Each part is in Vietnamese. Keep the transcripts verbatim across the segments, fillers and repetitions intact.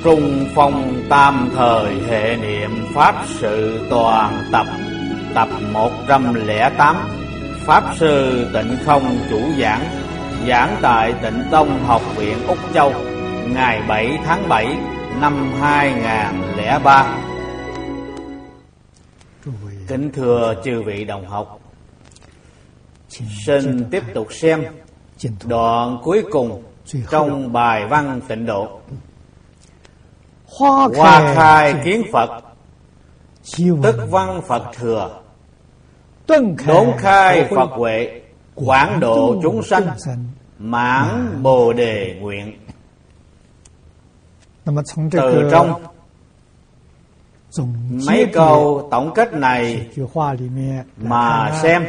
Trung phong tam thời hệ niệm Pháp sự toàn tập. Tập một trăm lẻ tám. Pháp sư Tịnh Không chủ giảng. Giảng tại Tịnh Tông Học viện Úc Châu, ngày bảy tháng bảy năm hai nghìn không trăm lẻ ba. Kính thưa chư vị đồng học, xin tiếp tục xem đoạn cuối cùng trong bài văn Tịnh Độ. Hoa khai kiến Phật, tức văn Phật thừa. Đốn khai Phật huệ, quảng độ chúng sanh, mãn Bồ Đề nguyện. Từ trong mấy câu tổng kết này mà xem,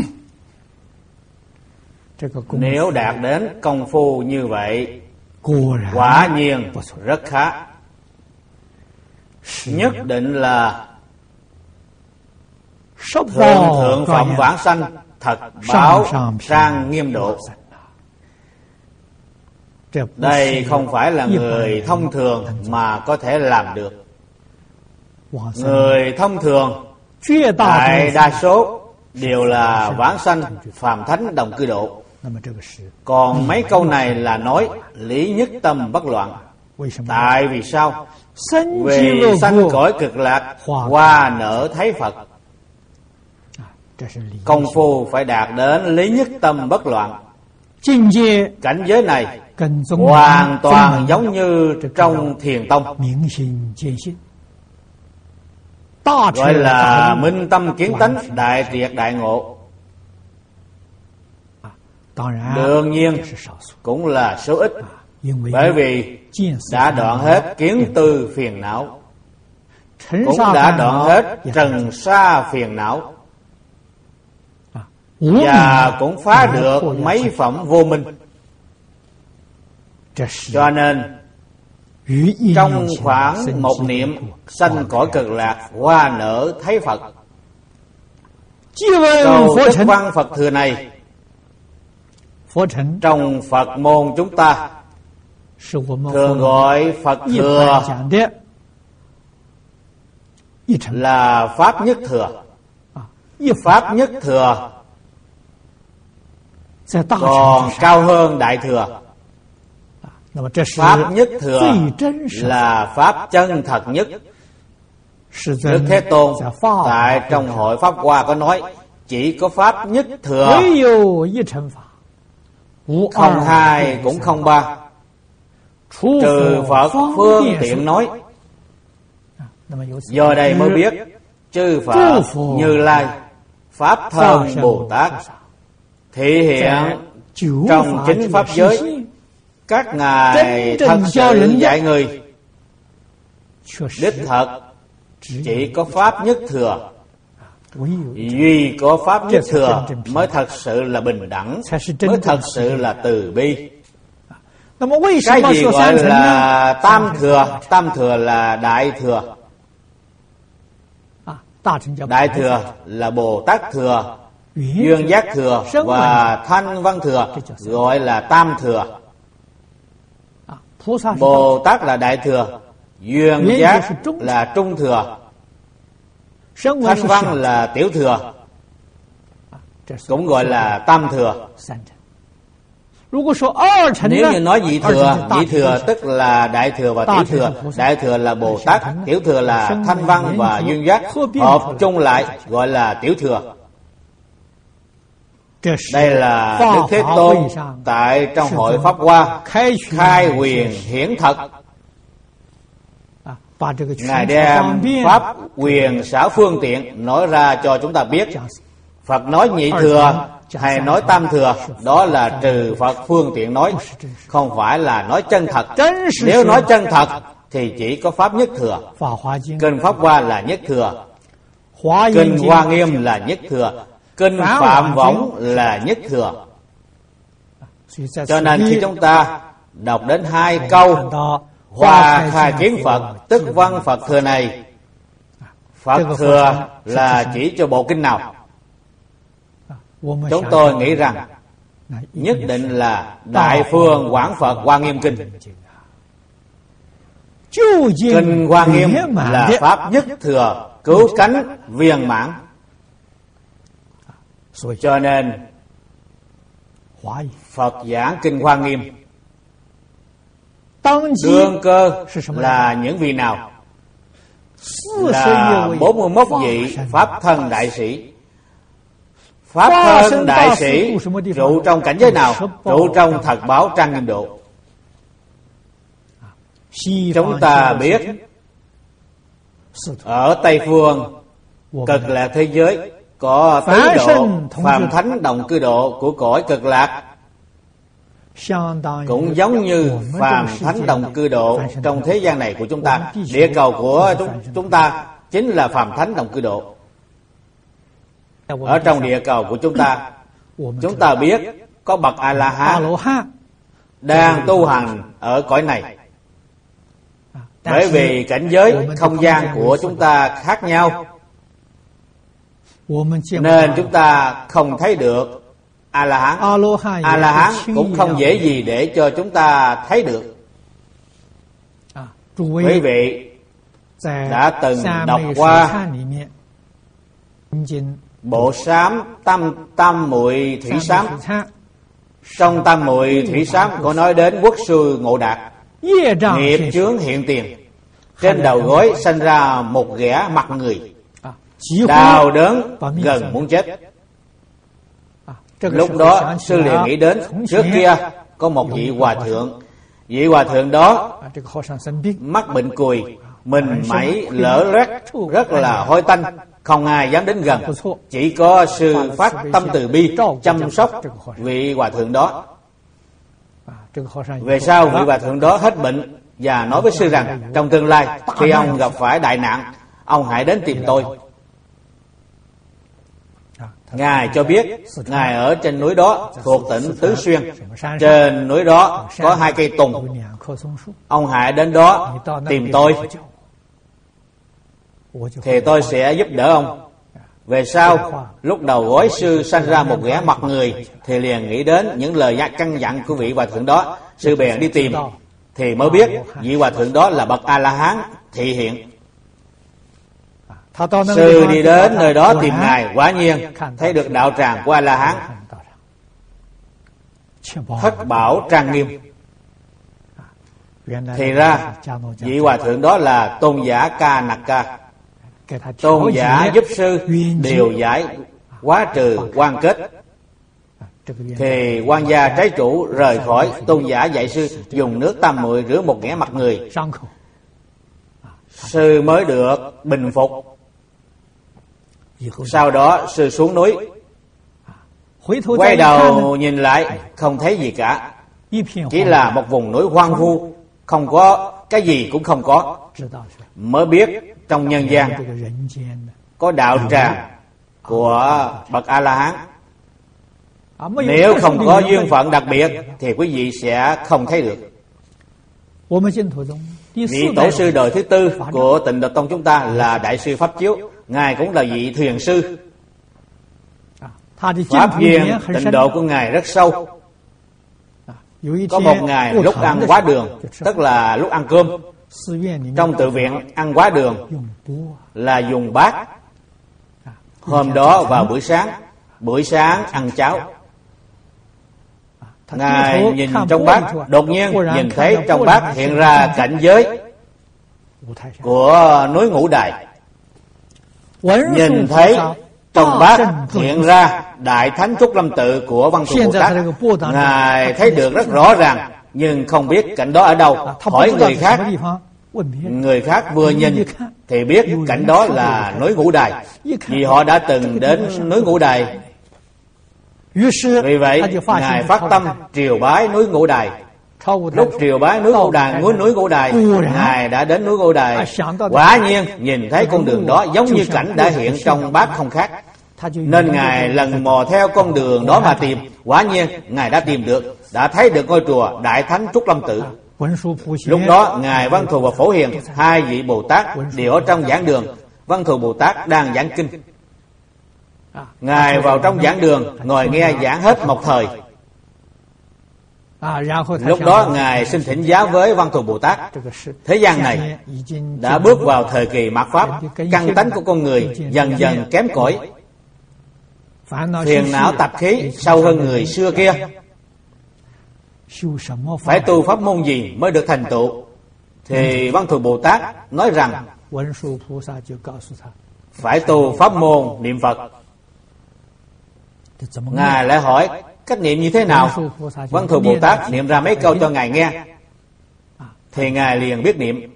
nếu đạt đến công phu như vậy, quả nhiên rất khá. Nhất định là thượng thượng phẩm vãng sanh, thật báo trang nghiêm độ. Đây không phải là người thông thường mà có thể làm được. Người thông thường đại đa số đều là vãng sanh phàm thánh đồng cư độ. Còn mấy câu này là nói lý nhất tâm bất loạn. Tại vì sao? Vì sanh cõi cực lạc, hoa nở thấy Phật. Công phu phải đạt đến lý nhất tâm bất loạn. Cảnh giới này hoàn toàn giống như trong Thiền Tông, gọi là minh tâm kiến tánh, đại triệt đại ngộ. Đương nhiên cũng là số ít, bởi vì đã đoạn hết kiến tư phiền não, cũng đã đoạn hết trần sa phiền não, và cũng phá được mấy phẩm vô minh. Cho nên trong khoảng một niệm sanh cõi cực lạc, hoa nở thấy Phật, câu tức văn Phật thừa này trong Phật môn chúng ta thường gọi Phật thừa là Pháp nhất thừa. Pháp nhất thừa còn cao hơn đại thừa. Pháp nhất thừa là Pháp chân thật nhất. Đức Thế Tôn tại trong hội Pháp Hoa có nói, chỉ có Pháp nhất thừa, không hai cũng không ba, trừ Phật phương tiện nói. Do đây mới biết chư Phật Như Lai, Pháp Thân Bồ Tát thể hiện trong chính Pháp giới, các ngài thật sự dạy người. Đích thật chỉ có Pháp nhất thừa. Duy có Pháp nhất thừa mới thật sự là bình đẳng, mới thật sự là từ bi. Cái gì gọi là tam thừa? Tam thừa là đại thừa. Đại thừa là Bồ Tát thừa, Duyên Giác thừa và Thanh Văn thừa, gọi là tam thừa. Bồ Tát là đại thừa, Duyên Giác là trung thừa, Thanh Văn là tiểu thừa, cũng gọi là tam thừa. Nếu như nói nhị thừa, nhị thừa tức là đại thừa và tiểu thừa. Đại thừa là Bồ Tát, tiểu thừa là Thanh Văn và Duyên Giác, hợp chung lại gọi là tiểu thừa. Đây là Đức Thế Tôn tại trong hội Pháp Hoa khai quyền hiển thật. Ngài đem Pháp quyền xảo phương tiện nói ra cho chúng ta biết. Phật nói nhị thừa hay nói tam thừa, đó là trừ Phật phương tiện nói, không phải là nói chân thật. Nếu nói chân thật thì chỉ có Pháp nhất thừa. Kinh Pháp Hoa là nhất thừa, Kinh Hoa Nghiêm là nhất thừa, Kinh Phạm Võng là nhất thừa. Cho nên khi chúng ta đọc đến hai câu Hoa khai kiến Phật, tức văn Phật thừa này, Phật thừa là chỉ cho bộ kinh nào? Chúng tôi nghĩ rằng nhất định là Đại Phương Quảng Phật Hoa Nghiêm Kinh. Kinh Hoa Nghiêm là pháp nhất thừa, cứu cánh viên mãn. Cho nên Phật giảng Kinh Hoa Nghiêm, đương cơ là những vị nào? Là bốn mươi mốt vị Pháp thân đại sĩ. Pháp thân đại sĩ trụ trong cảnh giới nào? Trụ trong thật báo trang nghiêm độ. Chúng ta biết ở Tây Phương Cực Lạc thế giới có tứ độ phàm thánh đồng cư độ của cõi Cực Lạc, cũng giống như phàm thánh đồng cư độ trong thế gian này của chúng ta. Địa cầu của chúng, chúng ta chính là phàm thánh đồng cư độ. Ở trong địa cầu của chúng ta, chúng ta biết có bậc A-la-hán đang tu hành ở cõi này. Bởi vì cảnh giới không gian của chúng ta khác nhau, nên chúng ta không thấy được A-la-hán. A-la-hán cũng không dễ gì để cho chúng ta thấy được. Quý vị đã từng đọc qua bộ sám Tam Tam Muội Thủy Sám. Trong Tam Muội Thủy Sám có nói đến quốc sư Ngộ Đạt, nghiệp chướng hiện tiền, trên đầu gối sanh ra một ghẻ mặt người, đau đớn gần muốn chết. Lúc đó sư liền nghĩ đến trước kia có một vị hòa thượng. Vị hòa thượng đó mắc bệnh cùi, mình mẩy lở loét, rất là hôi tanh, không ai dám đến gần. Chỉ có sư phát tâm từ bi chăm sóc vị hòa thượng đó. Về sau vị hòa thượng đó hết bệnh và nói với sư rằng trong tương lai khi ông gặp phải đại nạn, ông hãy đến tìm tôi. Ngài cho biết Ngài ở trên núi đó thuộc tỉnh Tứ Xuyên. Trên núi đó có hai cây tùng, ông hãy đến đó tìm tôi thì tôi sẽ giúp đỡ ông. Về sau lúc đầu gối sư sanh ra một ghẻ mặt người thì liền nghĩ đến những lời căn dặn của vị hòa thượng đó. Sư bèn đi tìm thì mới biết vị hòa thượng đó là bậc A-la-hán thị hiện. Sư đi đến nơi đó tìm Ngài, quả nhiên thấy được đạo tràng của A-la-hán, thất bảo trang nghiêm. Thì ra vị hòa thượng đó là tôn giả Ca Nặc Ca. Tôn giả giúp sư điều giải hóa trừ quan kết. Thì quan gia trái chủ rời khỏi, tôn giả dạy sư dùng nước tam muội rửa một ghẻ mặt người. Sư mới được bình phục. Sau đó sư xuống núi, quay đầu nhìn lại không thấy gì cả, chỉ là một vùng núi hoang vu, không có cái gì cũng không có. Mới biết trong nhân gian có đạo tràng của bậc A-la-hán. Nếu không có duyên phận đặc biệt thì quý vị sẽ không thấy được. Vị tổ sư đời thứ tư của Tịnh Độ Tông chúng ta là Đại sư Pháp Chiếu. Ngài cũng là vị thiền sư. Pháp duyên tịnh độ của Ngài rất sâu. Có một ngày lúc ăn quá đường, tức là lúc ăn cơm, trong tự viện ăn quá đường là dùng bát. Hôm đó vào buổi sáng, buổi sáng ăn cháo, Ngài nhìn trong bát, đột nhiên nhìn thấy trong bát hiện ra cảnh giới của núi Ngũ Đài. Nhìn thấy trong bát hiện ra Đại Thánh Trúc Lâm Tự của Văn Thù Bồ Tát. Ngài thấy được rất rõ ràng, nhưng không biết cảnh đó ở đâu. Hỏi người khác, người khác vừa nhìn thì biết cảnh đó là núi Ngũ Đài, vì họ đã từng đến núi Ngũ Đài. Vì vậy Ngài phát tâm triều bái núi Ngũ Đài. Lúc triều bái núi Ngũ Đài, núi núi Ngũ Đài, Ngài đã đến núi Ngũ Đài. Quả nhiên nhìn thấy con đường đó giống như cảnh đã hiện trong bát không khác, nên Ngài lần mò theo con đường đó mà tìm. Quả nhiên Ngài đã tìm được, đã thấy được ngôi chùa Đại Thánh Trúc Lâm Tự. Lúc đó Ngài Văn Thù và Phổ Hiền, hai vị Bồ Tát đều ở trong giảng đường. Văn Thù Bồ Tát đang giảng kinh, Ngài vào trong giảng đường ngồi nghe giảng hết một thời. Lúc đó Ngài xin thỉnh giáo với Văn Thù Bồ Tát. Thế gian này đã bước vào thời kỳ mạt Pháp, căn tánh của con người dần dần kém cỏi, phiền não tập khí sâu hơn người xưa kia. Phải tu pháp môn gì mới được thành tựu? Thì Văn Thù Bồ Tát nói rằng phải tu pháp môn niệm Phật. Ngài lại hỏi cách niệm như thế nào? Văn Thù Bồ Tát niệm ra mấy câu cho Ngài nghe, thì Ngài liền biết niệm.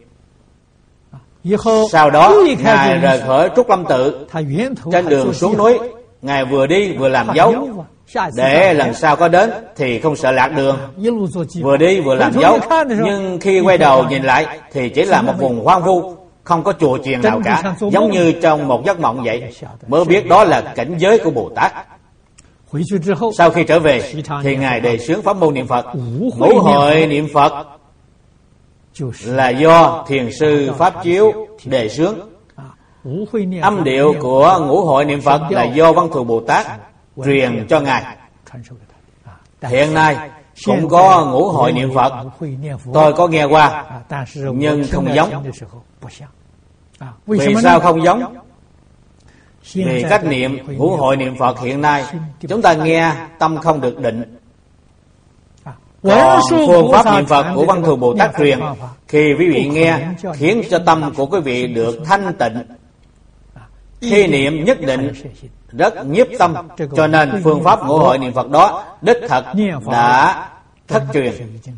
Sau đó Ngài rời khỏi Trúc Lâm Tự, trên đường xuống núi Ngài vừa đi vừa làm dấu, để lần sau có đến thì không sợ lạc đường. Vừa đi vừa làm dấu, nhưng khi quay đầu nhìn lại thì chỉ là một vùng hoang vu, không có chùa chiền nào cả, giống như trong một giấc mộng vậy. Mới biết đó là cảnh giới của Bồ Tát. Sau khi trở về thì Ngài đề xướng pháp môn niệm Phật. Ngũ hội niệm Phật là do thiền sư Pháp Chiếu đề xướng. Âm điệu của ngũ hội niệm Phật là do Văn Thù Bồ Tát truyền cho Ngài. Hiện nay cũng có ngũ hội niệm Phật, tôi có nghe qua, nhưng không giống. Vì sao không giống? Vì cách niệm ngũ hội niệm Phật hiện nay chúng ta nghe tâm không được định. Còn phương pháp niệm Phật của Văn Thù Bồ Tát truyền, khi quý vị nghe khiến cho tâm của quý vị được thanh tịnh. Khi niệm nhất định rất nhiếp tâm, cho nên phương pháp ngũ hội niệm Phật đó đích thật đã thất truyền.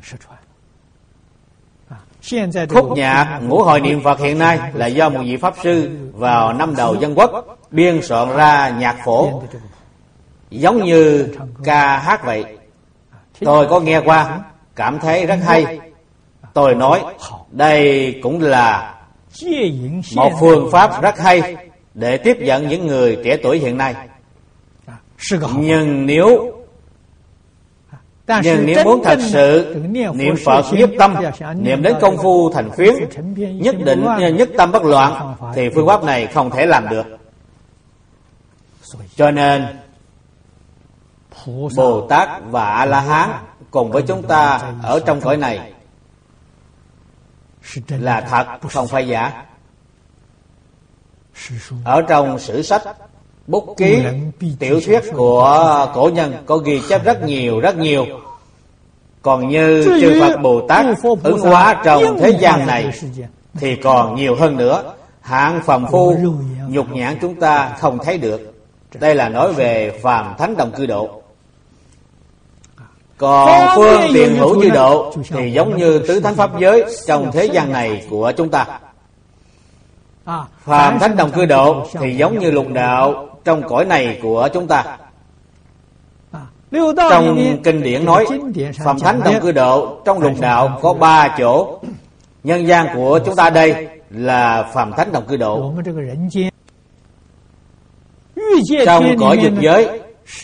Khúc nhạc ngũ hội niệm Phật hiện nay là do một vị Pháp Sư vào năm đầu Dân Quốc biên soạn ra nhạc phổ, giống như ca hát vậy. Tôi có nghe qua, cảm thấy rất hay. Tôi nói đây cũng là một phương pháp rất hay để tiếp dẫn những người trẻ tuổi hiện nay. Nhưng nếu Nhưng nếu muốn thật sự niệm Phật nhiếp tâm, niệm đến công phu thành phiến, nhất định nhất tâm bất loạn, thì phương pháp này không thể làm được. Cho nên Bồ Tát và A-la-hán cùng với chúng ta ở trong cõi này là thật, không phải giả. Ở trong sử sách, bút ký, tiểu thuyết của cổ nhân có ghi chép rất nhiều rất nhiều. Còn như chư Phật Bồ Tát ứng hóa trong thế gian này thì còn nhiều hơn nữa. Hạng phàm phu nhục nhãn chúng ta không thấy được. Đây là nói về phàm thánh đồng cư độ. Còn phương tiền hữu chư độ thì giống như tứ thánh pháp giới trong thế gian này của chúng ta. Phàm thánh đồng cư độ thì giống như lục đạo trong cõi này của chúng ta. Trong kinh điển nói phàm thánh đồng cư độ trong lục đạo có ba chỗ. Nhân gian của chúng ta đây là phàm thánh đồng cư độ. Trong cõi dục giới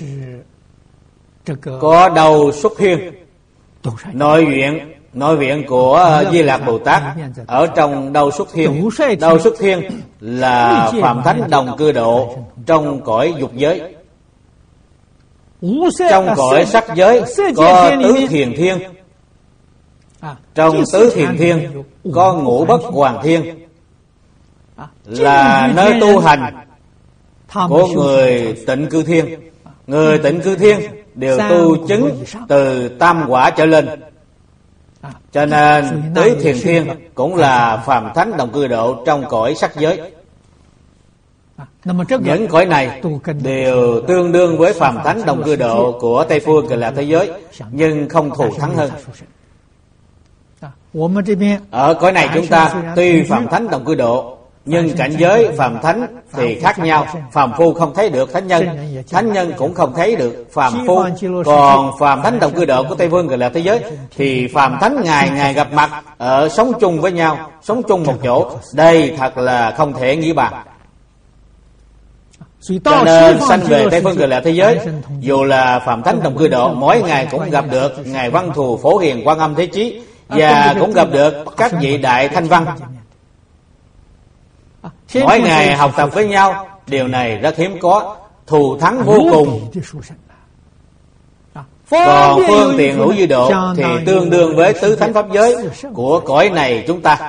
có đầu xuất hiên, nội viện nội viện của Di Lạc Bồ Tát ở trong đầu xuất hiên. Đầu xuất hiên là phàm thánh đồng cư độ trong cõi dục giới. Trong cõi sắc giới có tứ thiền thiên. Trong tứ thiền thiên có ngũ bất hoàn thiên, là nơi tu hành của người tịnh cư thiên. Người tịnh cư thiên đều tu chứng từ tam quả trở lên. Cho nên tứ thiền thiên cũng là phàm thánh đồng cư độ trong cõi sắc giới. Những cõi này đều tương đương với phàm thánh đồng cư độ của Tây Phương Cực Lạc thế giới, nhưng không thù thắng hơn. Ở cõi này chúng ta tuy phàm thánh đồng cư độ, nhưng cảnh giới phàm thánh thì khác nhau. Phàm phu không thấy được thánh nhân, thánh nhân cũng không thấy được phàm phu. Còn phàm thánh đồng cư độ của Tây Phương Cực Lạc thế giới thì phàm thánh ngày ngày gặp mặt, ở sống chung với nhau, sống chung một chỗ. Đây thật là không thể nghĩ bàn. Cho nên sanh về Tây Phương Cực Lạc thế giới, dù là phàm thánh đồng cư độ, mỗi ngày cũng gặp được ngài Văn Thù Phổ Hiền Quan Âm Thế Chí, và cũng gặp được các vị đại thanh văn. Mỗi ngày học tập với nhau, điều này rất hiếm có, thù thắng vô cùng. Còn phương tiện hữu dư độ thì tương đương với tứ thánh pháp giới của cõi này chúng ta.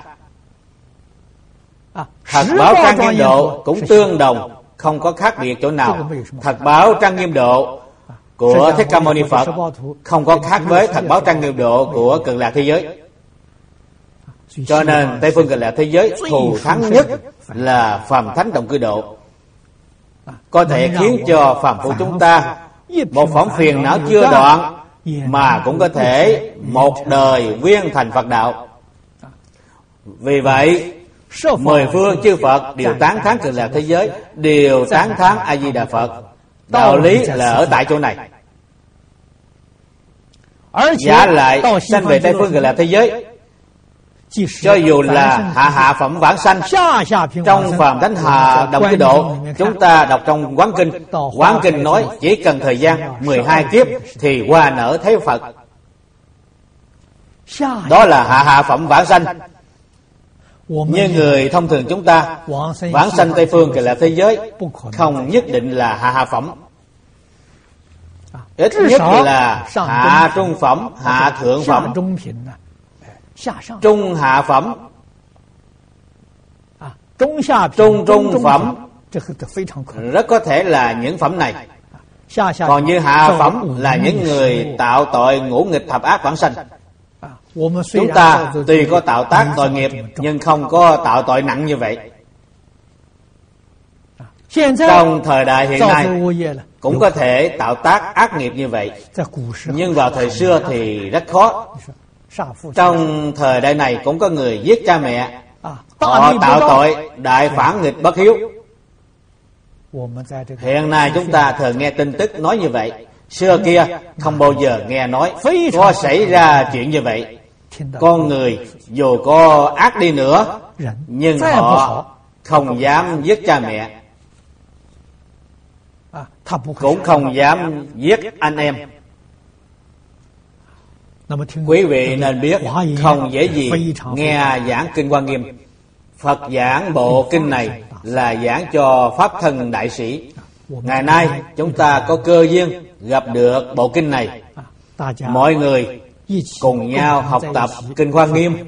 Thật báo trang nghiêm độ cũng tương đồng, không có khác biệt chỗ nào. Thật báo trang nghiêm độ của Thích Ca Mâu Ni Phật không có khác với thật báo trang nghiêm độ của Cực Lạc thế giới. Cho nên Tây phương Cực Lạc thế giới thù thắng nhất là phàm thánh đồng cư độ, có thể khiến cho phàm phu chúng ta một phẩm phiền não chưa đoạn mà cũng có thể một đời viên thành Phật đạo. Vì vậy mười phương chư Phật đều tán thán Cực Lạc thế giới, đều tán thán A Di Đà Phật. Đạo lý là ở tại chỗ này. Giả lại sanh về Tây phương Cực Lạc thế giới, cho dù là hạ hạ phẩm vãng sanh trong phàm thánh hạ đồng cư độ, chúng ta đọc trong Quán Kinh, Quán Kinh nói chỉ cần thời gian mười hai kiếp thì hoa nở thấy Phật. Đó là hạ hạ phẩm vãng sanh. Như người thông thường chúng ta, vãng sanh Tây phương Cực Lạc thế giới không nhất định là hạ hạ phẩm, ít nhất là hạ trung phẩm, hạ thượng phẩm, trung hạ phẩm, trung trung phẩm, rất có thể là những phẩm này. Còn như hạ phẩm là những người tạo tội ngũ nghịch thập ác vãng sanh. Chúng ta tuy có tạo tác tội nghiệp nhưng không có tạo tội nặng như vậy. Trong thời đại hiện nay cũng có thể tạo tác ác nghiệp như vậy, nhưng vào thời xưa thì rất khó. Trong thời đại này cũng có người giết cha mẹ, họ tạo tội đại phản nghịch bất hiếu. Hiện nay chúng ta thường nghe tin tức nói như vậy. Xưa kia không bao giờ nghe nói có xảy ra chuyện như vậy. Con người dù có ác đi nữa, nhưng họ không dám giết cha mẹ, cũng không dám giết anh em. Quý vị nên biết, không dễ gì nghe giảng Kinh Hoa Nghiêm. Phật giảng bộ kinh này là giảng cho Pháp Thân đại sĩ. Ngày nay chúng ta có cơ duyên gặp được bộ kinh này, mọi người cùng nhau học tập Kinh Hoa Nghiêm.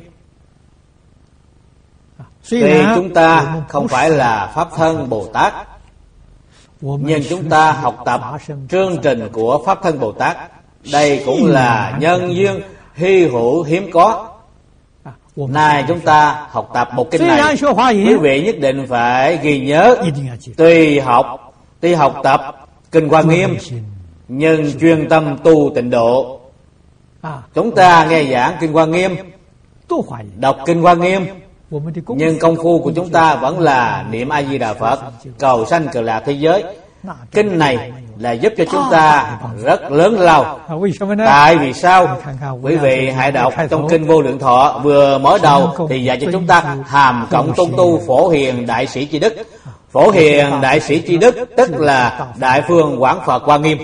Tuy chúng ta không phải là Pháp Thân Bồ Tát, nhưng chúng ta học tập chương trình của Pháp Thân Bồ Tát. Đây cũng là nhân duyên hy hữu hiếm có. Nay chúng ta học tập một kinh này, quý vị nhất định phải ghi nhớ. Tuy học, tuy học tập Kinh Hoa Nghiêm, nhưng chuyên tâm tu tịnh độ. Chúng ta nghe giảng Kinh Hoa Nghiêm, đọc Kinh Hoa Nghiêm, nhưng công phu của chúng ta vẫn là niệm A Di Đà Phật, cầu sanh Cực Lạc thế giới. Kinh này là giúp cho chúng ta rất lớn lao. Tại vì sao? Quý vị hãy đọc trong Kinh Vô Lượng Thọ, vừa mở đầu thì dạy cho chúng ta hàm cộng tôn tu Phổ Hiền Đại Sĩ Chi Đức. Phổ Hiền Đại Sĩ Chi Đức tức là Đại Phương Quảng Phật Hoa Nghiêm.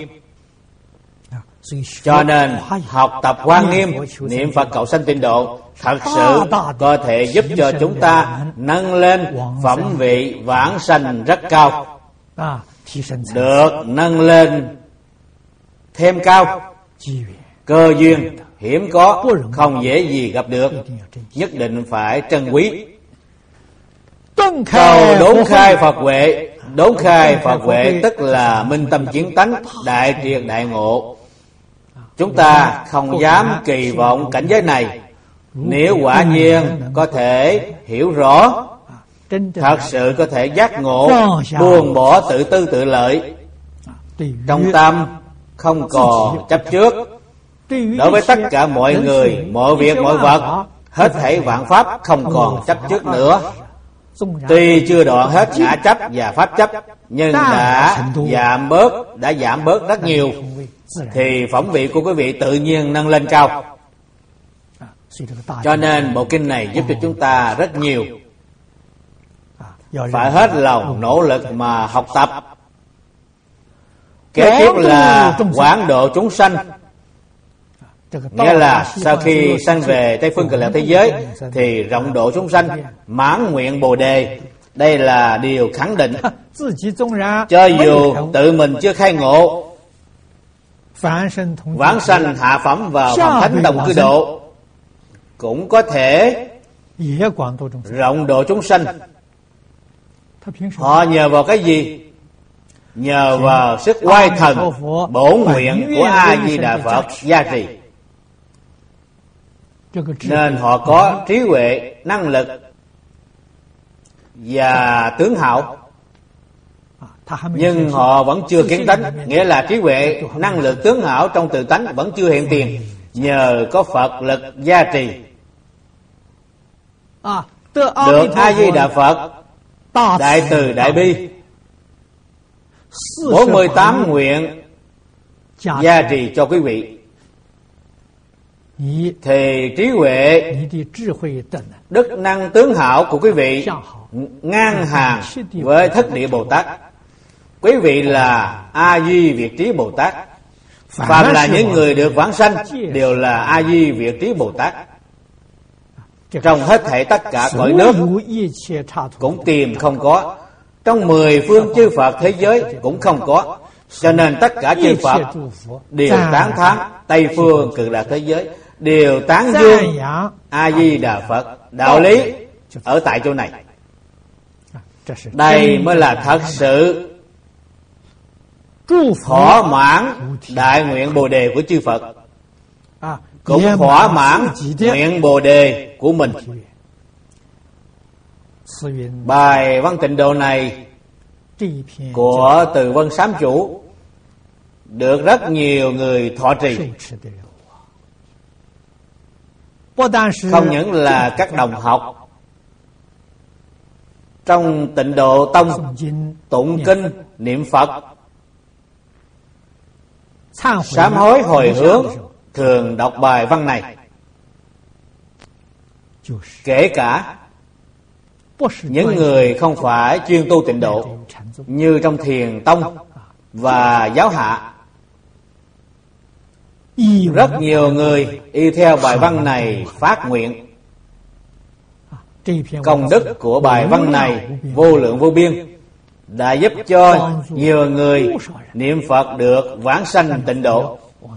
Cho nên học tập Hoa Nghiêm, niệm Phật cầu sanh tịnh độ thật sự có thể giúp cho chúng ta nâng lên phẩm vị vãng sanh rất cao, được nâng lên thêm cao. Cơ duyên hiếm có, không dễ gì gặp được, nhất định phải trân quý. Cầu đốn khai Phật huệ. Đốn khai Phật huệ tức là minh tâm kiến tánh, đại triệt đại ngộ. Chúng ta không dám kỳ vọng cảnh giới này. Nếu quả nhiên có thể hiểu rõ, thật sự có thể giác ngộ, buông bỏ tự tư tự lợi, trong tâm không còn chấp trước. Đối với tất cả mọi người, mọi việc, mọi vật, hết thảy vạn pháp không còn chấp trước nữa. Tuy chưa đoạn hết ngã chấp và pháp chấp, nhưng đã giảm bớt, đã giảm bớt rất nhiều, thì phẩm vị của quý vị tự nhiên nâng lên cao. Cho nên bộ kinh này giúp cho chúng ta rất nhiều. Phải hết lòng nỗ lực mà học tập. Kế tiếp là quảng độ chúng sanh. Nghĩa là sau khi sanh về Tây phương Cực Lạc thế giới thì rộng độ chúng sanh, mãn nguyện Bồ Đề. Đây là điều khẳng định. Cho dù tự mình chưa khai ngộ, vãng sanh hạ phẩm vào phạm thánh đồng cư độ, cũng có thể rộng độ chúng sanh. Họ nhờ vào cái gì? Nhờ vào sức oai thần bổn nguyện của A Di Đà Phật gia trì, nên họ có trí huệ, năng lực và tướng hảo. Nhưng họ vẫn chưa kiến tánh, nghĩa là trí huệ, năng lực, tướng hảo trong tự tánh vẫn chưa hiện tiền. Nhờ có Phật lực gia trì, được A Di Đà Phật đại từ đại bi bốn mươi tám nguyện gia trì cho quý vị, thì trí huệ, đức năng, tướng hảo của quý vị ngang hàng với Thất Địa Bồ Tát. Quý vị là A Di Việt Trí Bồ Tát. Phàm là những người được vãng sanh đều là A Di Việt Trí Bồ Tát. Trong hết thảy tất cả cõi nước cũng tìm không có, trong mười phương chư Phật thế giới cũng không có. Cho nên tất cả chư Phật đều tán thán, Tây phương Cực Lạc thế giới đều tán dương A Di Đà Phật. Đạo lý ở tại chỗ này. Đây mới là thật sự thỏa mãn đại nguyện Bồ đề của chư Phật, cũng thỏa mãn nguyện Bồ đề của mình. Bài văn tịnh độ này của Từ Vân Sám Chủ được rất nhiều người thọ trì. Không những là các đồng học trong Tịnh Độ Tông tụng kinh niệm Phật, sám hối hồi hướng thường đọc bài văn này, kể cả những người không phải chuyên tu tịnh độ như trong Thiền Tông và Giáo Hạ, rất nhiều người y theo bài văn này phát nguyện. Công đức của bài văn này vô lượng vô biên, đã giúp cho nhiều người niệm Phật được vãng sanh tịnh độ.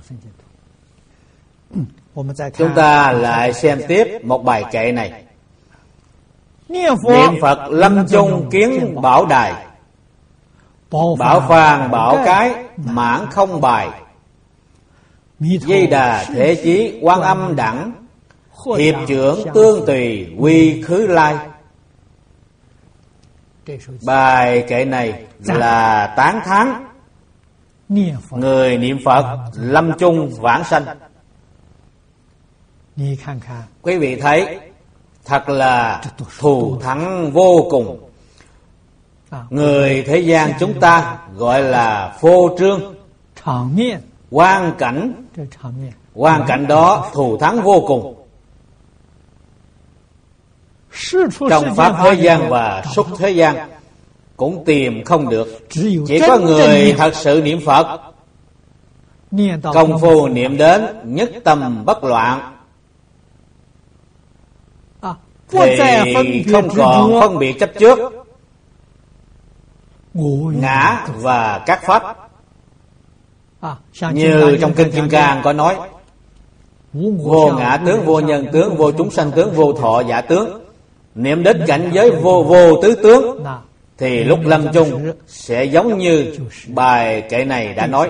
Chúng ta lại xem tiếp một bài kệ này. Niệm Phật lâm chung kiến bảo đài, bảo phàn bảo cái mãn không bài. Di Đà Thế Chí Quan Âm đẳng, hiệp trưởng tương tùy quy khứ lai. Bài kệ này là tán thán người niệm Phật lâm chung vãng sanh. Quý vị thấy thật là thù thắng vô cùng. Người thế gian chúng ta gọi là phô trương, quang cảnh, quang cảnh đó thù thắng vô cùng. Trong pháp thế gian và xuất thế gian cũng tìm không được. Chỉ có người thật sự niệm Phật, công phu niệm đến nhất tâm bất loạn, thì không còn phân biệt chấp trước ngã và các pháp. Như trong kinh Kim Cang có nói, vô ngã tướng, vô nhân tướng, vô chúng sanh tướng, vô thọ giả tướng. Niệm đến cảnh giới vô vô tứ tướng, thì lúc lâm chung sẽ giống như bài kệ này đã nói.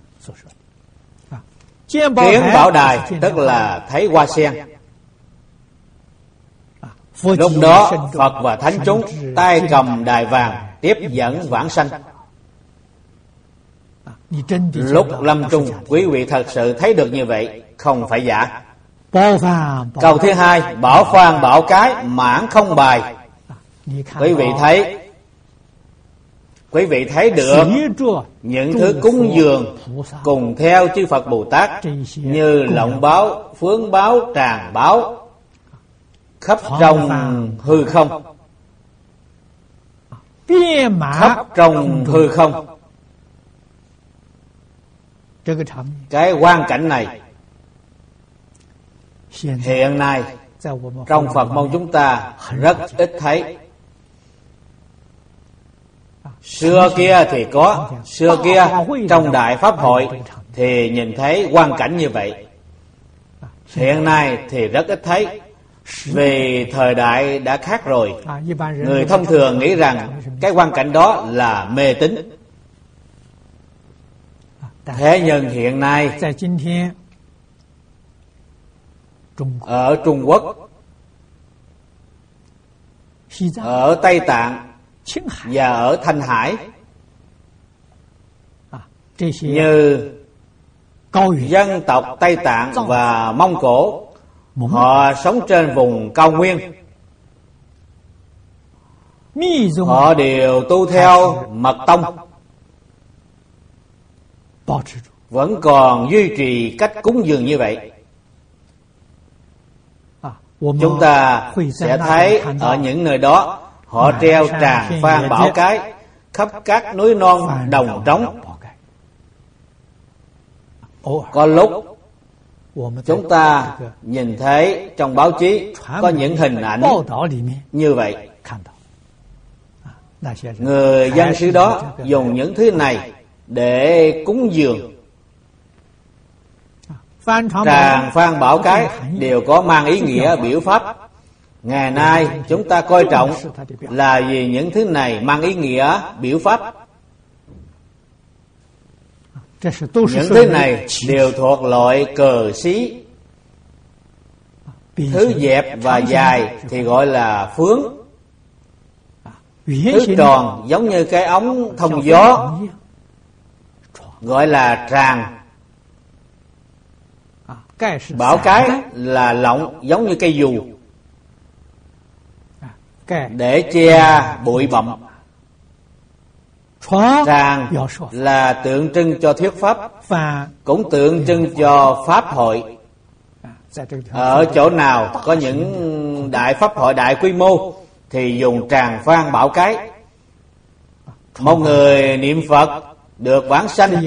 Kiến bảo đài tức là thấy hoa sen. Lúc đó Phật và thánh chúng tay cầm đài vàng tiếp dẫn vãng sanh. Lúc lâm chung quý vị thật sự thấy được như vậy, không phải giả. Câu thứ hai, bảo phan bảo cái mãn không bài. Quý vị thấy Quý vị thấy được những thứ cúng dường cùng theo chư Phật Bồ Tát, như lộng báo, phướng báo, tràng báo, khắp trong hư không, khắp trong hư không. Cái quang cảnh này hiện nay trong Phật môn chúng ta rất ít thấy. Xưa kia thì có, xưa kia trong đại pháp hội thì nhìn thấy quang cảnh như vậy. Hiện nay thì rất ít thấy, vì thời đại đã khác rồi. Người thông thường nghĩ rằng cái quang cảnh đó là mê tín. Thế nhưng hiện nay ở Trung Quốc, ở Tây Tạng và ở Thanh Hải, như dân tộc Tây Tạng và Mông Cổ, họ sống trên vùng cao nguyên, họ đều tu theo mật tông, vẫn còn duy trì cách cúng dường như vậy. Chúng ta sẽ thấy ở những nơi đó họ treo tràng phan bảo cái khắp các núi non đồng trống. Có lúc chúng ta nhìn thấy trong báo chí có những hình ảnh như vậy. Người dân xứ đó dùng những thứ này để cúng dường. Tràng phan bảo cái đều có mang ý nghĩa biểu pháp. Ngày nay chúng ta coi trọng là vì những thứ này mang ý nghĩa biểu pháp. Những thứ này đều thuộc loại cờ xí. Thứ dẹp và dài thì gọi là phướng. Thứ tròn giống như cái ống thông gió gọi là tràng. Bảo cái là lọng giống như cây dù để che bụi bặm. Tràng là tượng trưng cho thuyết pháp, cũng tượng trưng cho pháp hội. Ở chỗ nào có những đại pháp hội đại quy mô thì dùng tràng phan bảo cái. Một người niệm Phật được vãng sanh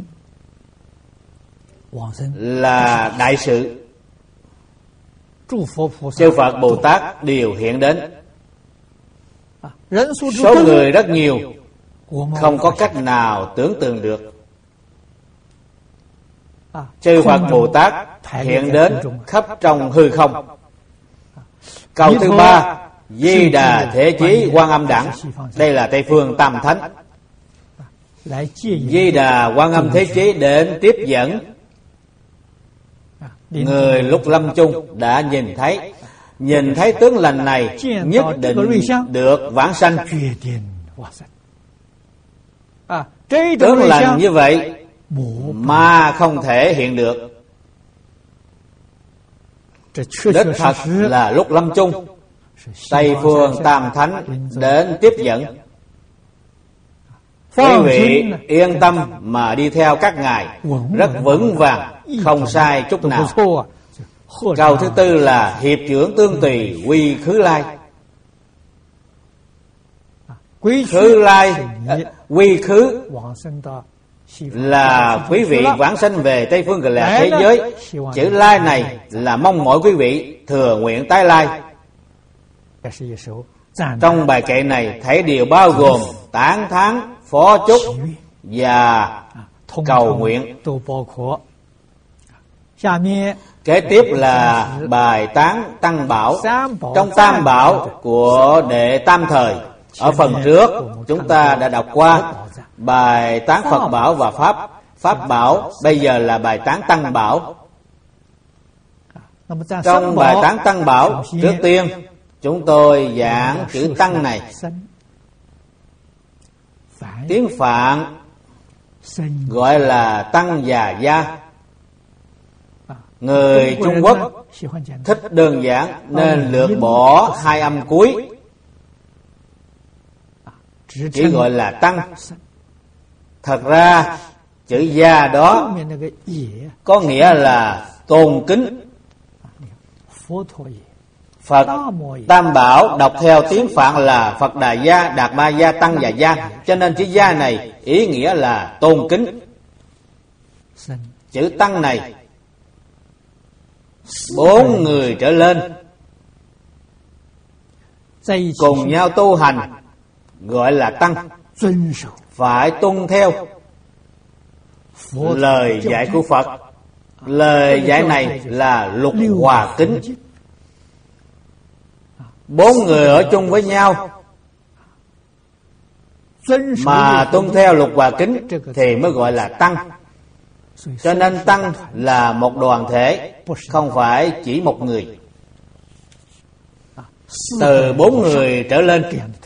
là đại sự. Chư Phật Bồ Tát đều hiện đến. Số người rất nhiều, không có cách nào tưởng tượng được. Chư Phật Bồ Tát hiện đến khắp trong hư không. Câu thứ ba, Di Đà Thế Chí Quan Âm Đẳng. Đây là Tây phương Tam Thánh. Di Đà Quan Âm Thế Chí đến tiếp dẫn. Người lúc lâm chung đã nhìn thấy, nhìn thấy tướng lành này nhất định được vãng sanh. Tướng lành như vậy mà không thể hiện được. Đích thật là lúc lâm chung, Tây phương Tam Thánh đến tiếp dẫn. Quý vị yên tâm mà đi theo các ngài, rất vững vàng, không sai chút nào. Câu thứ tư là hiệp trưởng tương tùy quy khứ lai. Khứ lai, quy khứ là quý vị vãng sanh về Tây phương Cực Lạc thế giới. Chữ lai này là mong mỏi quý vị thừa nguyện tái lai. Trong bài kệ này thấy điều bao gồm tán thán, phó chúc và cầu nguyện. Kế tiếp là bài tán Tăng Bảo. Trong Tam Bảo của Đệ Tam Thời, ở phần trước chúng ta đã đọc qua bài tán Phật Bảo và Pháp Pháp Bảo. Bây giờ là bài tán Tăng Bảo. Trong bài tán Tăng Bảo, trước tiên chúng tôi giảng chữ Tăng này. Tiếng Phạn gọi là Tăng Già Gia. Người Trung Quốc thích đơn giản nên lược bỏ hai âm cuối, chỉ gọi là Tăng. Thật ra chữ Gia đó có nghĩa là tôn kính. Phật Tam Bảo đọc theo tiếng Phạn là Phật Đà Gia, Đạt Ma Gia, Tăng và Gia, cho nên chữ Gia này ý nghĩa là tôn kính. Chữ Tăng này bốn người trở lên cùng nhau tu hành gọi là Tăng. phải tuân theo lời dạy của Phật. Lời dạy này là luật hòa kính. Bốn người ở chung với nhau mà tuân theo luật hòa kính thì mới gọi là tăng. Cho nên tăng là một đoàn thể, không phải chỉ một người. Từ bốn người trở lên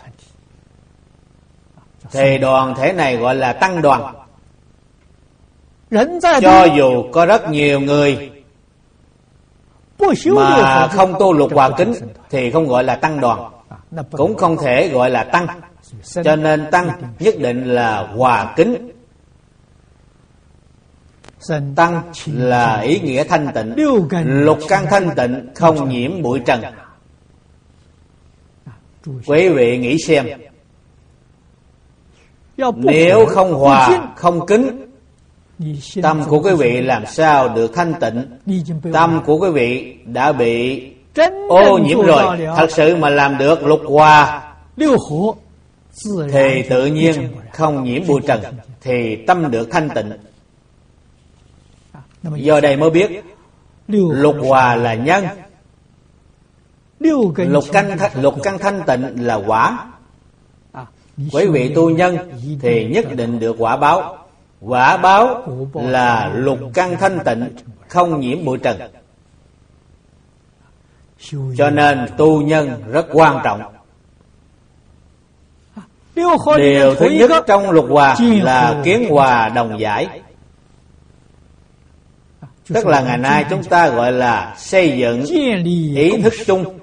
thì đoàn thể này gọi là tăng đoàn. Cho dù có rất nhiều người mà không tu luật hòa kính thì không gọi là tăng đoàn, cũng không thể gọi là tăng. Cho nên tăng nhất định là hòa kính. Tăng là ý nghĩa thanh tịnh, lục căn thanh tịnh, không nhiễm bụi trần. Quý vị nghĩ xem, nếu không hòa, không kính, tâm của quý vị làm sao được thanh tịnh? Tâm của quý vị đã bị ô nhiễm rồi. Thật sự mà làm được lục hòa thì tự nhiên không nhiễm bụi trần, thì tâm được thanh tịnh. Do đây mới biết lục hòa là nhân, lục căn lục căn thanh tịnh là quả. Quý vị tu nhân thì nhất định được quả báo. Quả báo là lục căn thanh tịnh, không nhiễm bụi trần. Cho nên tu nhân rất quan trọng. Điều thứ nhất trong lục hòa là kiến hòa đồng giải. Tức là ngày nay chúng ta gọi là xây dựng ý thức chung.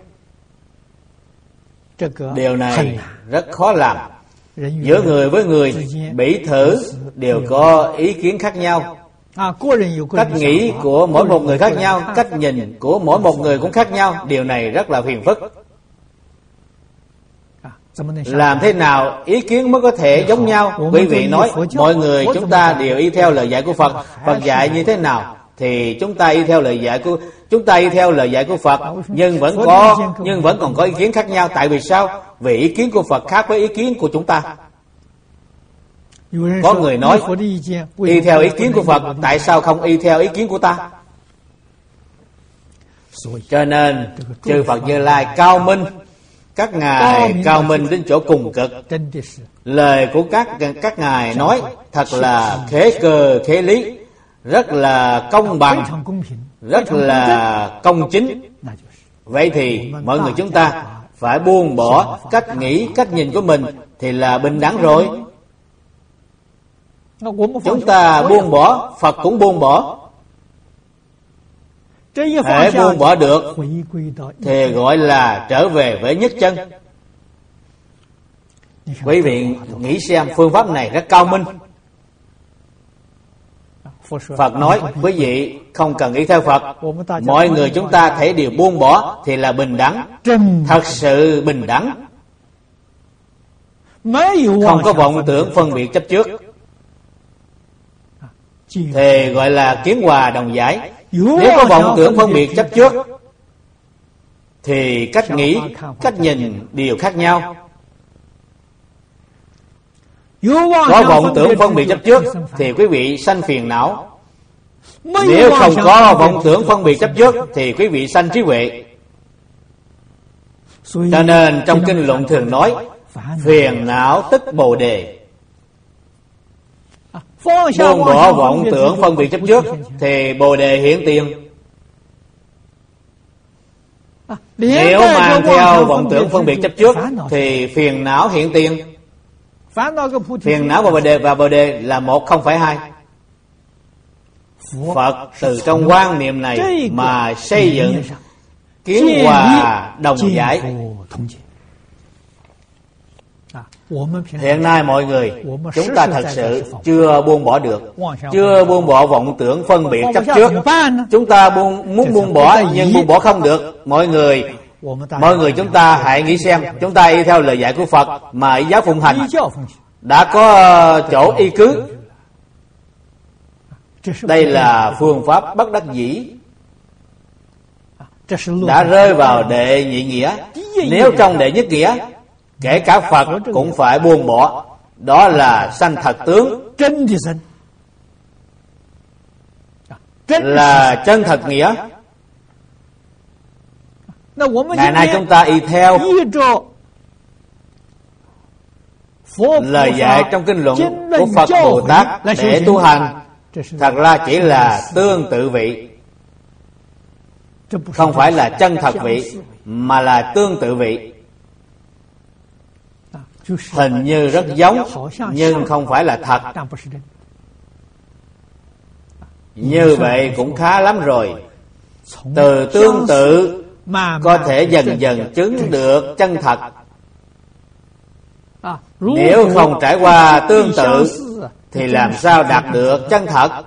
Điều này rất khó làm. Giữa người với người,彼thử đều có ý kiến khác nhau. Cách nghĩ của mỗi một người khác nhau, cách nhìn của mỗi một người cũng khác nhau. Điều này rất là phiền phức. Làm thế nào ý kiến mới có thể giống nhau? Quý vị nói mọi người chúng ta đều y theo lời dạy của Phật. Phật dạy như thế nào thì chúng ta y theo lời dạy của chúng ta y theo lời dạy của Phật, nhưng vẫn có nhưng vẫn còn có ý kiến khác nhau. Tại vì sao? Vì ý kiến của Phật khác với ý kiến của chúng ta. Có người nói y theo ý kiến của Phật, tại sao không y theo ý kiến của ta? Cho nên chư Phật Như Lai cao minh, các ngài cao minh đến chỗ cùng cực. Lời của các các ngài nói thật là khế cơ khế lý, rất là công bằng, rất là công chính. Vậy thì mọi người chúng ta phải buông bỏ cách nghĩ, cách nhìn của mình thì là bình đẳng rồi. Chúng ta buông bỏ, Phật cũng buông bỏ. Hễ buông bỏ được thì gọi là trở về với nhất chân. Quý vị nghĩ xem, phương pháp này rất cao minh. Phật nói quý vị không cần y theo Phật, mọi người chúng ta thể đều buông bỏ thì là bình đẳng, thật sự bình đẳng, không có vọng tưởng phân biệt chấp trước, thì gọi là kiến hòa đồng giải. Nếu có vọng tưởng phân biệt chấp trước thì cách nghĩ, cách nhìn đều khác nhau. Có vọng tưởng phân biệt chấp trước thì quý vị sanh phiền não. Nếu không có vọng tưởng phân biệt chấp trước thì quý vị sanh trí huệ. Cho nên trong kinh luận thường nói phiền não tức bồ đề. Buông bỏ vọng tưởng phân biệt chấp trước thì bồ đề hiển tiền. Nếu mang theo vọng tưởng phân biệt chấp trước thì phiền não hiện tiền. Phiền não và bồ đề và bồ đề là một, không phải hai. Phật từ trong quan niệm này mà xây dựng kiến hòa đồng giải. Hiện nay mọi người chúng ta thật sự chưa buông bỏ được, chưa buông bỏ vọng tưởng phân biệt chấp trước. Chúng ta buông, muốn buông bỏ nhưng buông bỏ không được. Mọi người Mọi người chúng ta hãy nghĩ xem, chúng ta y theo lời dạy của Phật mà y giáo phụng hành, đã có chỗ y cứ. Đây là phương pháp bất đắc dĩ, đã rơi vào đệ nhị nghĩa. Nếu trong đệ nhất nghĩa, kể cả Phật cũng phải buông bỏ. đó là sanh thật tướng, là chân thật nghĩa. Ngày nay chúng ta y theo lời dạy trong kinh luận của Phật Bồ Tát để tu hành, thật ra chỉ là tương tự vị, không phải là chân thật vị, mà là tương tự vị. Hình như rất giống, nhưng không phải là thật. Như vậy cũng khá lắm rồi. Từ tương tự có thể dần dần chứng được chân thật. Nếu không trải qua tương tự thì làm sao đạt được chân thật?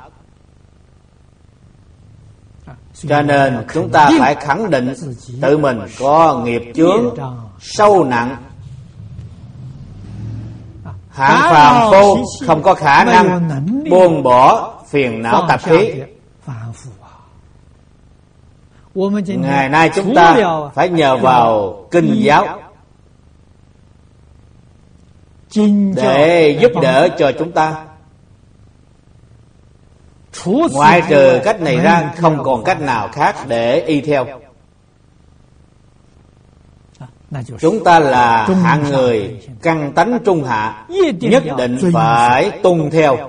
Cho nên chúng ta phải khẳng định tự mình có nghiệp chướng sâu nặng, hạng phàm phu không có khả năng buông bỏ phiền não tập khí. Ngày nay chúng ta phải nhờ vào kinh giáo để giúp đỡ cho chúng ta. Ngoại trừ cách này ra, không còn cách nào khác để y theo. Chúng ta là hạng người căn tánh trung hạ, nhất định phải tuân theo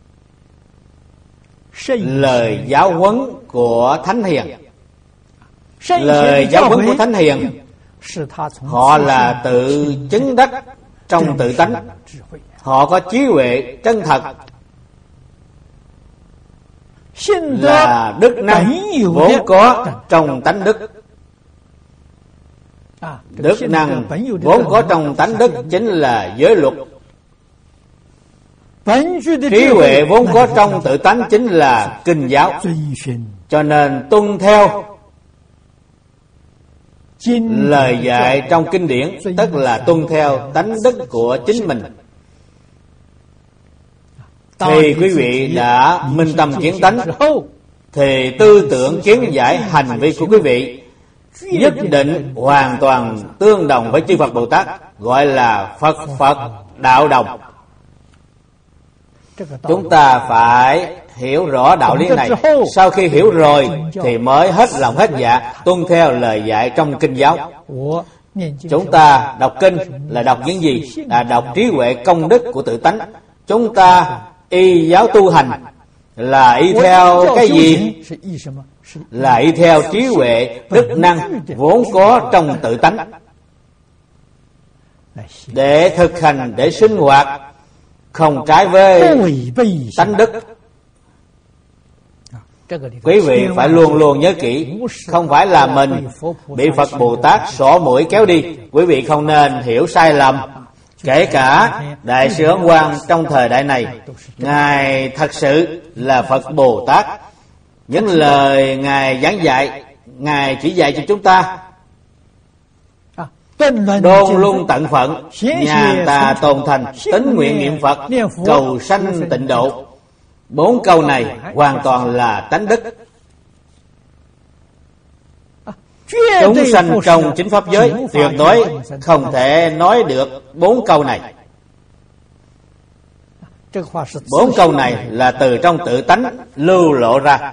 lời giáo huấn của Thánh Hiền. Lời giáo huấn của Thánh Hiền, họ là tự chứng đắc trong tự tánh, họ có trí huệ chân thật, là đức năng vốn có trong tánh đức. Đức năng vốn có trong tánh đức chính là giới luật. Trí huệ vốn có trong tự tánh chính là kinh giáo. Cho nên tuân theo lời dạy trong kinh điển, tức là tuân theo tánh đức của chính mình, thì quý vị đã minh tâm kiến tánh, thì tư tưởng kiến giải hành vi của quý vị nhất định hoàn toàn tương đồng với chư Phật Bồ Tát, gọi là Phật Phật đạo đồng. Chúng ta phải hiểu rõ đạo lý này. Sau khi hiểu rồi thì mới hết lòng hết dạ tuân theo lời dạy trong kinh giáo. Chúng ta đọc kinh là đọc những gì? Là đọc trí huệ công đức của tự tánh. Chúng ta y giáo tu hành là y theo cái gì? Là y theo trí huệ đức năng vốn có trong tự tánh, để thực hành, để sinh hoạt không trái với tánh đức. Quý vị phải luôn luôn nhớ kỹ, không phải là mình bị Phật Bồ Tát xỏ mũi kéo đi. Quý vị không nên hiểu sai lầm. Kể cả Đại sư Ấn Quang trong thời đại này, Ngài thật sự là Phật Bồ Tát. Những lời Ngài giảng dạy, Ngài chỉ dạy cho chúng ta đôn luôn tận phận, nhàn tà tồn thành, tín nguyện niệm Phật, cầu sanh tịnh độ. Bốn câu này hoàn toàn là tánh đức. Chúng sanh trong chính pháp giới tuyệt đối không thể nói được bốn câu này. Bốn câu này là từ trong tự tánh lưu lộ ra.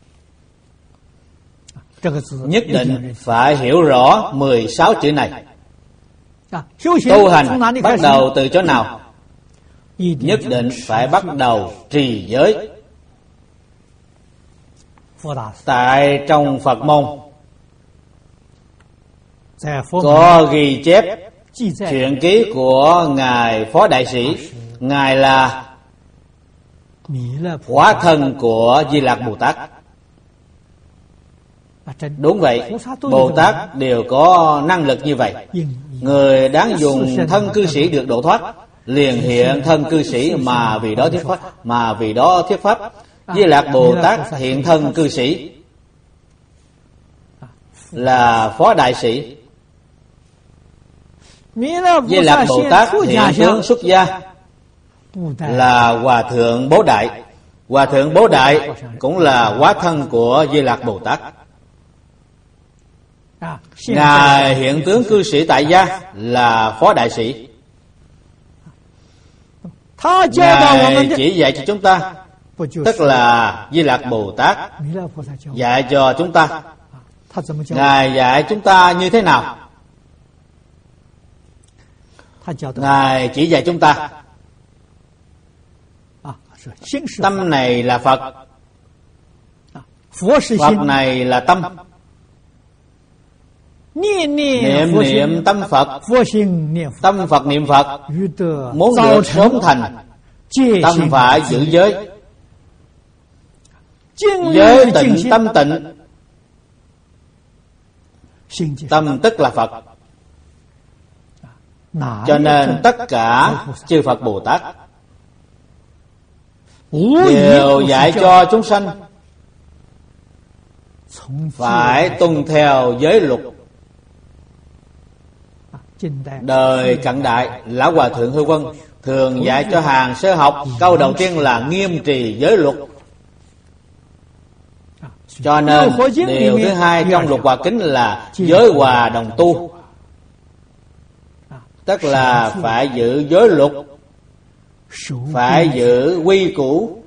Nhất định phải hiểu rõ mười sáu chữ này. Tu hành bắt đầu từ chỗ nào? Nhất định phải bắt đầu trì giới. Tại trong Phật môn có ghi chép truyện ký của Ngài Phó Đại Sĩ. Ngài là hóa thân của Di Lạc Bồ Tát. Đúng vậy, Bồ Tát đều có năng lực như vậy. Người đáng dùng thân cư sĩ được độ thoát, liền hiện thân cư sĩ mà vì đó thuyết pháp, mà vì đó thuyết pháp. Di Lạc Bồ Tát hiện thân cư sĩ là Phó Đại Sĩ. Di Lạc Bồ Tát hiện tướng xuất gia là Hòa Thượng Bố Đại. Hòa Thượng Bố Đại cũng là hóa thân của Di Lạc Bồ Tát. Ngài hiện tướng cư sĩ tại gia là Phó Đại Sĩ. Ngài chỉ dạy cho chúng ta, tức là Di Lặc Bồ Tát dạy cho chúng ta. Ngài dạy chúng ta như thế nào? Ngài chỉ dạy chúng ta tâm này là Phật, Phật này là tâm. Niệm niệm tâm Phật, tâm Phật niệm Phật. Muốn được sớm thành, tâm phải giữ giới. Giới tịnh tâm tịnh, tâm tức là Phật. Cho nên tất cả chư Phật Bồ Tát đều dạy cho chúng sanh phải tuân theo giới luật. Đời cận đại, Lão Hòa Thượng Hư Vân thường dạy cho hàng sơ học câu đầu tiên là nghiêm trì giới luật. Cho nên điều thứ hai trong Lục Hòa Kính là giới hòa đồng tu, tức là phải giữ giới luật, phải giữ quy củ,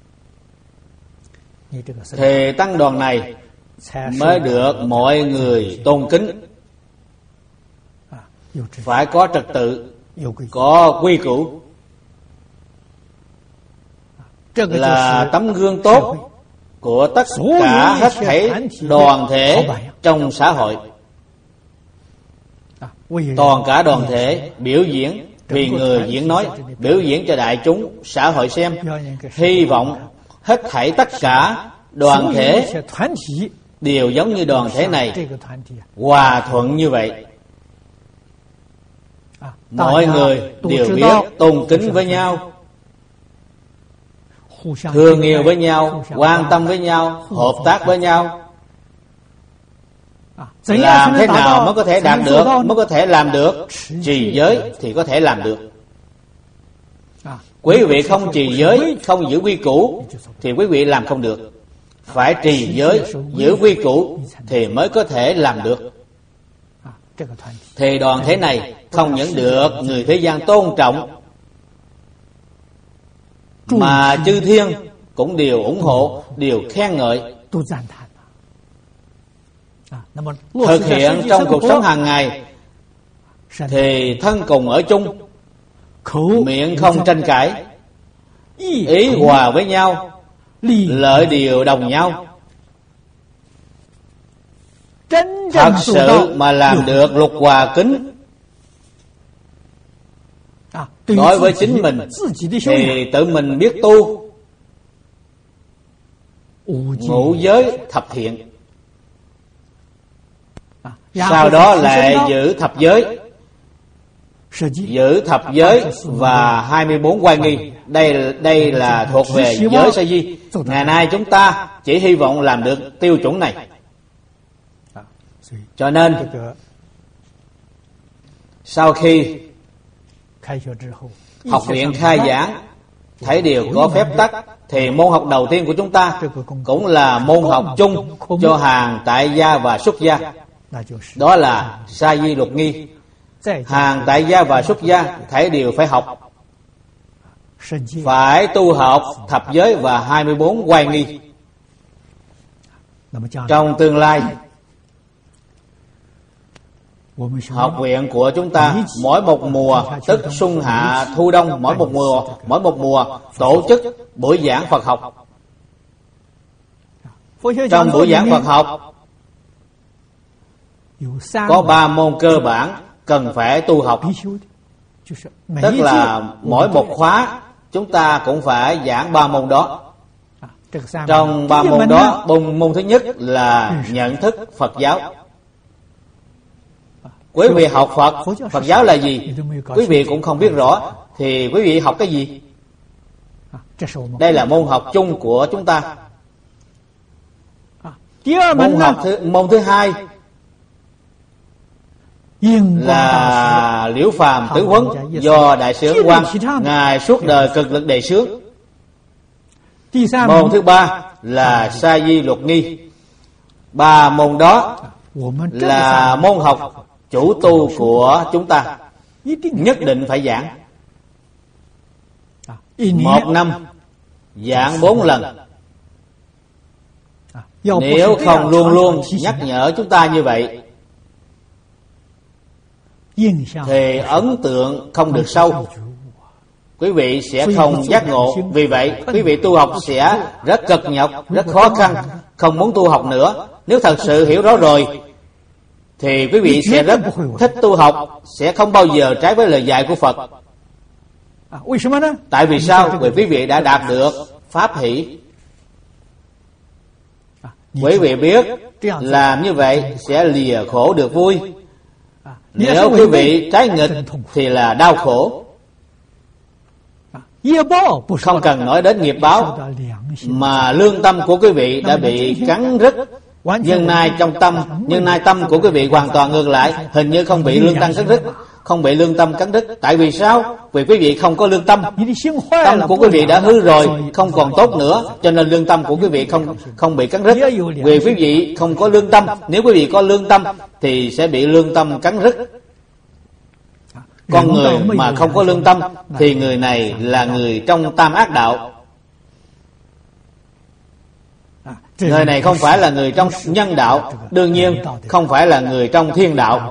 thì tăng đoàn này mới được mọi người tôn kính. Phải có trật tự, có quy củ, là tấm gương tốt của tất cả hết thảy đoàn thể trong xã hội. Toàn cả đoàn thể biểu diễn, vì người diễn nói, biểu diễn cho đại chúng xã hội xem. Hy vọng hết thảy tất cả đoàn thể đều giống như đoàn thể này, hòa thuận như vậy. Mọi người đều biết tôn kính với nhau, thương yêu với nhau, quan tâm với nhau, hợp tác với nhau. Làm thế nào mới có thể đạt được, mới có thể làm được? Trì giới thì có thể làm được. Quý vị không trì giới, không giữ quy củ thì quý vị làm không được. Phải trì giới, giữ quy củ thì mới có thể làm được. Thì đoàn thể này không những được người thế gian tôn trọng, mà chư thiên cũng đều ủng hộ, đều khen ngợi. Thực hiện trong cuộc sống hàng ngày thì thân cùng ở chung, miệng không tranh cãi, ý hòa với nhau, lợi điều đồng nhau. Thật sự mà làm được Lục Hòa Kính đối với chính mình thì tự mình biết tu ngũ giới thập thiện, sau đó lại giữ thập giới. Giữ thập giới và hai mươi bốn oai nghi, đây đây là thuộc về giới Sa Di. Ngày nay chúng ta chỉ hy vọng làm được tiêu chuẩn này. Cho nên sau khi học viện khai giảng thấy đều có phép tắc, thì môn học đầu tiên của chúng ta cũng là môn học chung cho hàng tại gia và xuất gia, đó là Sa Di Luật Nghi. Hàng tại gia và xuất gia thấy đều phải học, phải tu học thập giới và hai mươi bốn oai nghi. Trong tương lai, học viện của chúng ta mỗi một mùa, tức xuân hạ thu đông, mỗi một mùa mỗi một mùa tổ chức buổi giảng Phật học. Trong buổi giảng Phật học có ba môn cơ bản cần phải tu học, tức là mỗi một khóa chúng ta cũng phải giảng ba môn đó. Trong ba môn đó, môn, môn thứ nhất là nhận thức Phật giáo. Quý vị học Phật, Phật giáo là gì? Quý vị cũng không biết rõ, thì quý vị học cái gì? Đây là môn học chung của chúng ta. Môn học thứ, môn thứ hai là Liễu Phàm Tử Huấn do Đại Sư Ấn Quang Ngài suốt đời cực lực đề xướng. Môn thứ ba là Sa Di Luật Nghi. Ba môn đó là môn học chủ tu của chúng ta, nhất định phải giảng. Một năm giảng bốn lần. Nếu không luôn luôn nhắc nhở chúng ta như vậy thì ấn tượng không được sâu, quý vị sẽ không giác ngộ. Vì vậy quý vị tu học sẽ rất cực nhọc, rất khó khăn, không muốn tu học nữa. Nếu thật sự hiểu rõ rồi thì quý vị sẽ rất thích tu học, sẽ không bao giờ trái với lời dạy của Phật. Tại vì sao? Vì quý vị đã đạt được pháp hỷ. Quý vị biết làm như vậy sẽ lìa khổ được vui. Nếu quý vị trái nghịch thì là đau khổ. Không cần nói đến nghiệp báo, mà lương tâm của quý vị đã bị cắn rứt. Nhưng nay trong tâm, nhưng nay tâm của quý vị hoàn toàn ngược lại, hình như không bị lương tâm cắn rứt, không bị lương tâm cắn đứt. Tại vì sao? Vì quý vị không có lương tâm. Tâm của quý vị đã hư rồi, không còn tốt nữa, cho nên lương tâm của quý vị không không bị cắn đứt. Vì quý vị không có lương tâm. Nếu quý vị có lương tâm thì sẽ bị lương tâm cắn đứt. Con người mà không có lương tâm thì người này là người trong tam ác đạo. Người này không phải là người trong nhân đạo, đương nhiên không phải là người trong thiên đạo.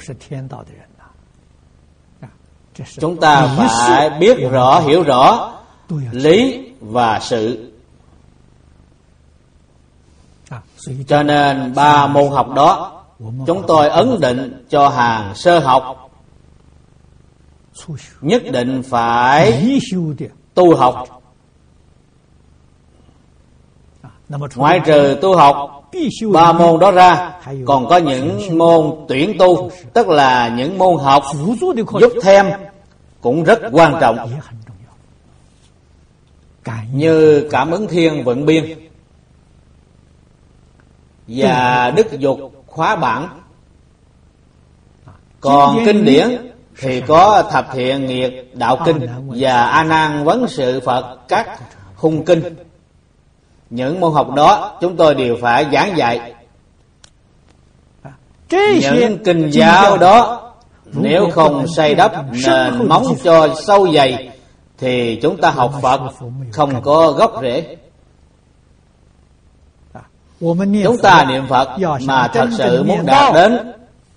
Chúng ta phải biết rõ, hiểu rõ lý và sự. Cho nên ba môn học đó chúng tôi ấn định cho hàng sơ học nhất định phải tu học. Ngoại trừ tu học ba môn đó ra, còn có những môn tuyển tu, tức là những môn học giúp thêm, cũng rất quan trọng, như cảm ứng thiên vận biên và đức dục khóa bản. Còn kinh điển thì có thập thiện nghiệt đạo kinh và A Nan vấn sự Phật các hung kinh. Những môn học đó chúng tôi đều phải giảng dạy. Những kinh giáo đó nếu không xây đắp nền móng cho sâu dày thì chúng ta học Phật không có gốc rễ. Chúng ta niệm Phật mà thật sự muốn đạt đến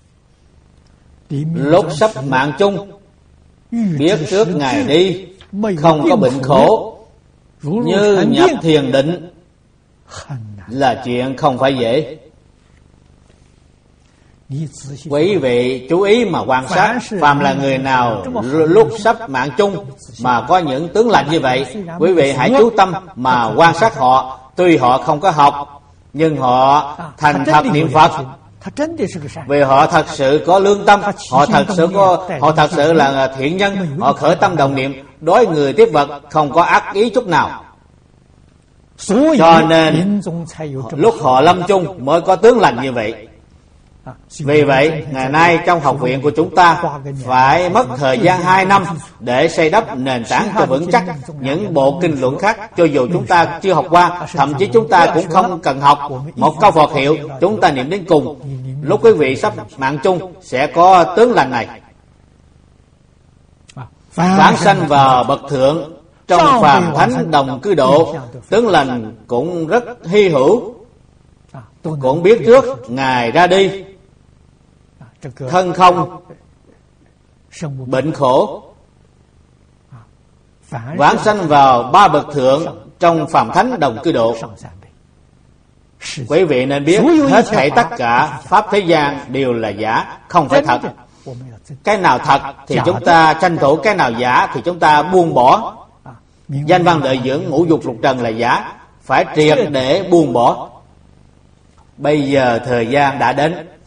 lúc sắp mạng chung, biết trước ngày đi, không có bệnh khổ, như nhập thiền định, là chuyện không phải dễ. Quý vị chú ý mà quan sát, phàm là người nào lúc sắp mạng chung mà có những tướng lành như vậy, quý vị hãy chú tâm mà quan sát họ. Tuy họ không có học, nhưng họ thành thật niệm Phật, vì họ thật sự có lương tâm, họ thật sự có, họ thật sự là thiện nhân, họ khởi tâm đồng niệm, đối người tiếp vật không có ác ý chút nào. Cho nên lúc họ lâm chung mới có tướng lành như vậy. Vì vậy ngày nay trong học viện của chúng ta phải mất thời gian hai năm để xây đắp nền tảng cho vững chắc những bộ kinh luận khác. Cho dù chúng ta chưa học qua, thậm chí chúng ta cũng không cần học, một câu Phật hiệu chúng ta niệm đến cùng, lúc quý vị sắp mạng chung sẽ có tướng lành này. Vãng sanh vào bậc thượng, trong phàm thánh đồng cư độ, tướng lành cũng rất hy hữu, cũng biết trước ngày ra đi, thân không, bệnh khổ. Vãng sanh vào ba bậc thượng trong phàm thánh đồng cư độ. Quý vị nên biết hết thảy tất cả pháp thế gian đều là giả, không phải thật. Cái nào thật thì chúng ta tranh thủ, cái nào giả thì chúng ta buông bỏ. Danh văn lợi dưỡng ngũ dục lục trần là giả, phải triệt để buông bỏ. Bây giờ thời gian đã đến,